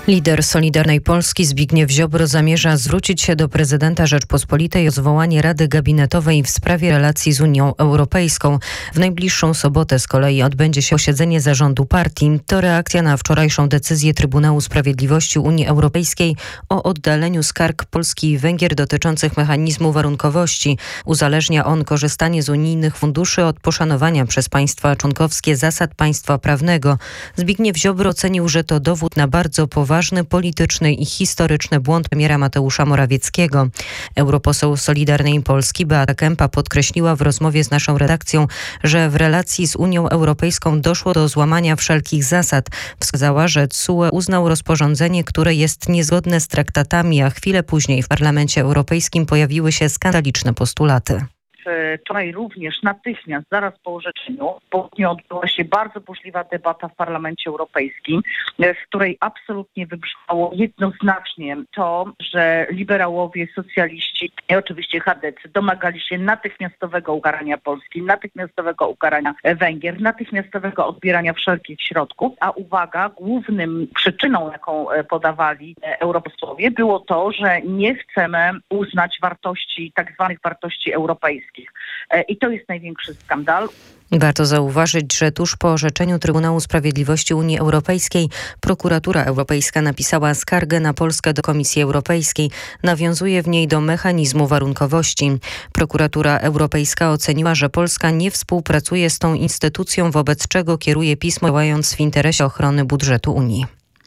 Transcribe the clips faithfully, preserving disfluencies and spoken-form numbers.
Lider Solidarnej Polski Zbigniew Ziobro zamierza zwrócić się do prezydenta Rzeczpospolitej o zwołanie Rady Gabinetowej w sprawie relacji z Unią Europejską. W najbliższą sobotę z kolei odbędzie się posiedzenie zarządu partii. To reakcja na wczorajszą decyzję Trybunału Sprawiedliwości Unii Europejskiej o oddaleniu skarg Polski i Węgier dotyczących mechanizmu warunkowości. Uzależnia on korzystanie z unijnych funduszy od poszanowania przez państwa członkowskie zasad państwa prawnego. Zbigniew Ziobro ocenił, że to dowód na bardzo poważny Ważny polityczny i historyczny błąd premiera Mateusza Morawieckiego. Europoseł Solidarnej Polski Beata Kempa podkreśliła w rozmowie z naszą redakcją, że w relacji z Unią Europejską doszło do złamania wszelkich zasad. Wskazała, że C U E uznał rozporządzenie, które jest niezgodne z traktatami, a chwilę później w Parlamencie Europejskim pojawiły się skandaliczne postulaty. Wczoraj również natychmiast, zaraz po orzeczeniu, w południu odbyła się bardzo burzliwa debata w Parlamencie Europejskim, w której absolutnie wybrzmiało jednoznacznie to, że liberałowie, socjaliści i oczywiście chadecy domagali się natychmiastowego ukarania Polski, natychmiastowego ukarania Węgier, natychmiastowego odbierania wszelkich środków, a uwaga, głównym przyczyną, jaką podawali europosłowie, było to, że nie chcemy uznać wartości, tak zwanych wartości europejskich. I to jest największy skandal. Warto zauważyć, że tuż po orzeczeniu Trybunału Sprawiedliwości Unii Europejskiej prokuratura europejska napisała skargę na Polskę do Komisji Europejskiej. Nawiązuje w niej do mechanizmu warunkowości. Prokuratura europejska oceniła, że Polska nie współpracuje z tą instytucją, wobec czego kieruje pismo, działając w interesie ochrony budżetu Unii.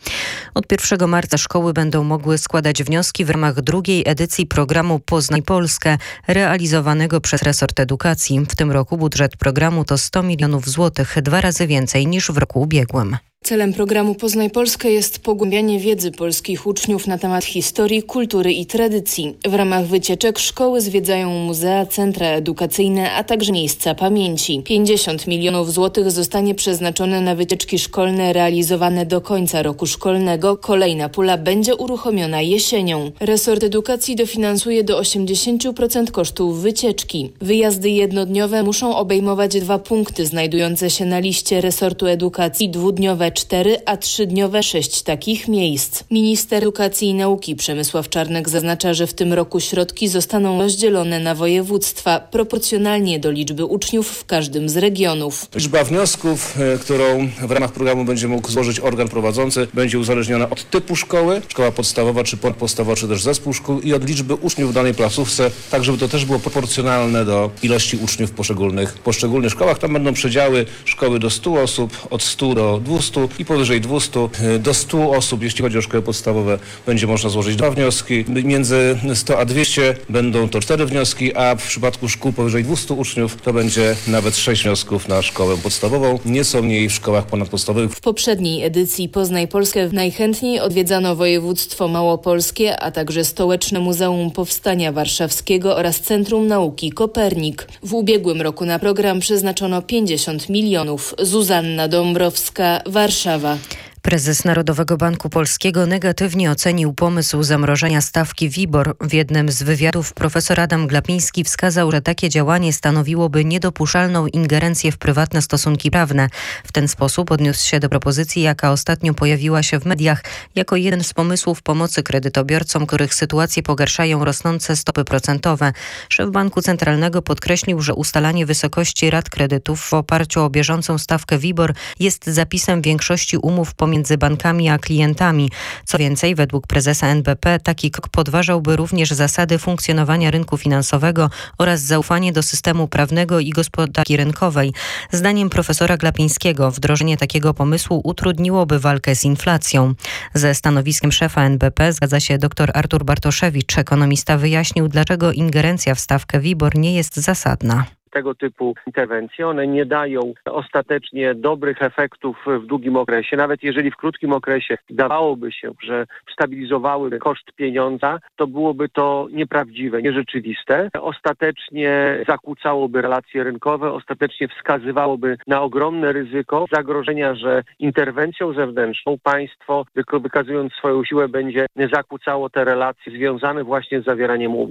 Od pierwszego marca szkoły będą mogły składać wnioski w ramach drugiej edycji programu Poznaj Polskę, realizowanego przez resort edukacji. W tym roku budżet programu to sto milionów złotych, dwa razy więcej niż w roku ubiegłym. Celem programu Poznaj Polskę jest pogłębianie wiedzy polskich uczniów na temat historii, kultury i tradycji. W ramach wycieczek szkoły zwiedzają muzea, centra edukacyjne, a także miejsca pamięci. pięćdziesiąt milionów złotych zostanie przeznaczone na wycieczki szkolne realizowane do końca roku szkolnego. Kolejna pula będzie uruchomiona jesienią. Resort edukacji dofinansuje do osiemdziesiąt procent kosztów wycieczki. Wyjazdy jednodniowe muszą obejmować dwa punkty znajdujące się na liście resortu edukacji, dwudniowe cztery, a trzydniowe sześć takich miejsc. Minister Edukacji i Nauki Przemysław Czarnek zaznacza, że w tym roku środki zostaną rozdzielone na województwa proporcjonalnie do liczby uczniów w każdym z regionów. Liczba wniosków, którą w ramach programu będzie mógł złożyć organ prowadzący, będzie uzależniona od typu szkoły, szkoła podstawowa czy podstawowa, czy też zespół szkół, i od liczby uczniów w danej placówce, tak żeby to też było proporcjonalne do ilości uczniów w poszczególnych, poszczególnych szkołach. Tam będą przedziały szkoły do stu osób, od stu do dwustu i powyżej dwustu do stu osób. Jeśli chodzi o szkoły podstawowe, będzie można złożyć dwa wnioski. Między sto a dwieście będą to cztery wnioski, a w przypadku szkół powyżej dwustu uczniów to będzie nawet sześć wniosków na szkołę podstawową. Nieco mniej w szkołach ponadpodstawowych. W poprzedniej edycji Poznaj Polskę najchętniej odwiedzano województwo małopolskie, a także Stołeczne Muzeum Powstania Warszawskiego oraz Centrum Nauki Kopernik. W ubiegłym roku na program przeznaczono pięćdziesiąt milionów. Zuzanna Dąbrowska, Warszawa. Prezes Narodowego Banku Polskiego negatywnie ocenił pomysł zamrożenia stawki WIBOR. W jednym z wywiadów profesor Adam Glapiński wskazał, że takie działanie stanowiłoby niedopuszczalną ingerencję w prywatne stosunki prawne. W ten sposób odniósł się do propozycji, jaka ostatnio pojawiła się w mediach, jako jeden z pomysłów pomocy kredytobiorcom, których sytuację pogarszają rosnące stopy procentowe. Szef Banku Centralnego podkreślił, że ustalanie wysokości rat kredytów w oparciu o bieżącą stawkę WIBOR jest zapisem większości umów pomiędzy między bankami a klientami. Co więcej, według prezesa N B P taki krok podważałby również zasady funkcjonowania rynku finansowego oraz zaufanie do systemu prawnego i gospodarki rynkowej. Zdaniem profesora Glapińskiego wdrożenie takiego pomysłu utrudniłoby walkę z inflacją. Ze stanowiskiem szefa N B P zgadza się dr Artur Bartoszewicz. Ekonomista wyjaśnił, dlaczego ingerencja w stawkę WIBOR nie jest zasadna. Tego typu interwencje, one nie dają ostatecznie dobrych efektów w długim okresie. Nawet jeżeli w krótkim okresie dawałoby się, że stabilizowały koszt pieniądza, to byłoby to nieprawdziwe, nierzeczywiste. Ostatecznie zakłócałoby relacje rynkowe, ostatecznie wskazywałoby na ogromne ryzyko zagrożenia, że interwencją zewnętrzną państwo, wykazując swoją siłę, będzie zakłócało te relacje związane właśnie z zawieraniem umów.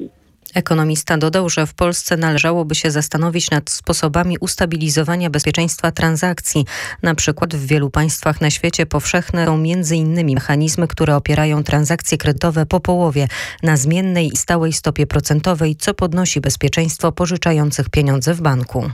Ekonomista dodał, że w Polsce należałoby się zastanowić nad sposobami ustabilizowania bezpieczeństwa transakcji. Na przykład w wielu państwach na świecie powszechne są między innymi mechanizmy, które opierają transakcje kredytowe po połowie na zmiennej i stałej stopie procentowej, co podnosi bezpieczeństwo pożyczających pieniądze w banku.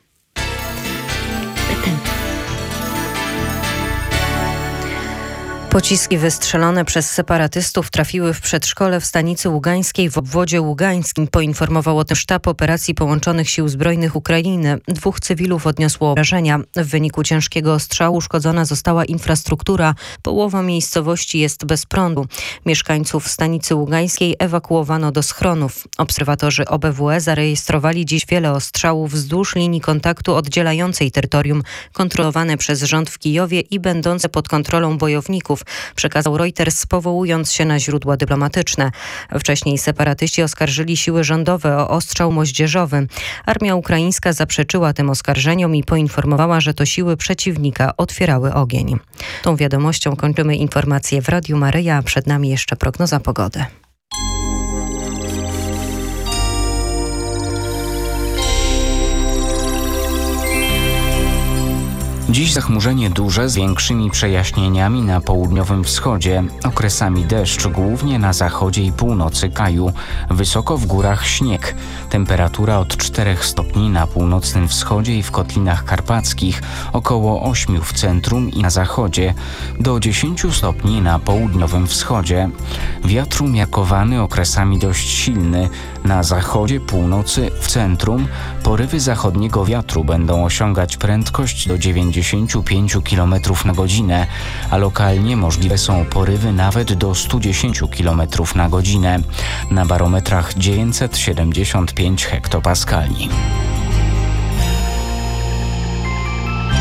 Pociski wystrzelone przez separatystów trafiły w przedszkole w stanicy ługańskiej w obwodzie ługańskim. Poinformował o tym sztab operacji Połączonych Sił Zbrojnych Ukrainy. Dwóch cywilów odniosło obrażenia. W wyniku ciężkiego ostrzału uszkodzona została infrastruktura. Połowa miejscowości jest bez prądu. Mieszkańców stanicy ługańskiej ewakuowano do schronów. Obserwatorzy O B W E zarejestrowali dziś wiele ostrzałów wzdłuż linii kontaktu oddzielającej terytorium kontrolowane przez rząd w Kijowie i będące pod kontrolą bojowników, przekazał Reuters, powołując się na źródła dyplomatyczne. Wcześniej separatyści oskarżyli siły rządowe o ostrzał moździerzowy. Armia ukraińska zaprzeczyła tym oskarżeniom i poinformowała, że to siły przeciwnika otwierały ogień. Tą wiadomością kończymy informacje w Radiu Maryja, a przed nami jeszcze prognoza pogody. Dziś zachmurzenie duże z większymi przejaśnieniami na południowym wschodzie, okresami deszcz głównie na zachodzie i północy kraju, wysoko w górach śnieg. Temperatura od czterech stopni na północnym wschodzie i w kotlinach karpackich, około ośmiu w centrum i na zachodzie, do dziesięciu stopni na południowym wschodzie. Wiatr umiarkowany, okresami dość silny, na zachodzie, północy, w centrum. Porywy zachodniego wiatru będą osiągać prędkość do dziewięćdziesięciu pięciu kilometrów na godzinę, a lokalnie możliwe są porywy nawet do stu dziesięciu kilometrów na godzinę. Na barometrach dziewięćset siedemdziesiąt pięć hektopaskali.